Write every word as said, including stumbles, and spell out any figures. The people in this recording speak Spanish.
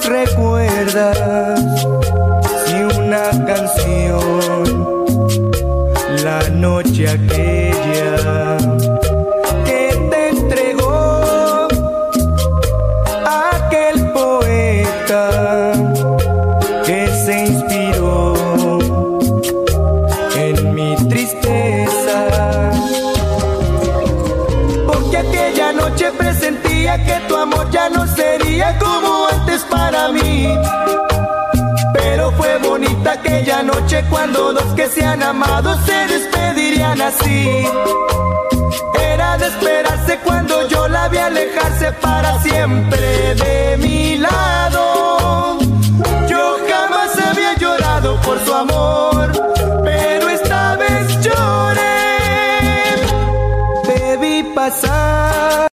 recuerdas si una canción, la noche aquella que te entregó aquel poeta que se inspiró en mi tristeza? Porque aquella noche presentía que tu amor ya no sería como antes para mí. Pero fue bonita aquella noche cuando dos que se han amado se despedirían así. Era de esperarse cuando yo la vi alejarse para siempre de mi lado. Yo jamás había llorado por su amor, pero esta vez lloré. Te vi pasar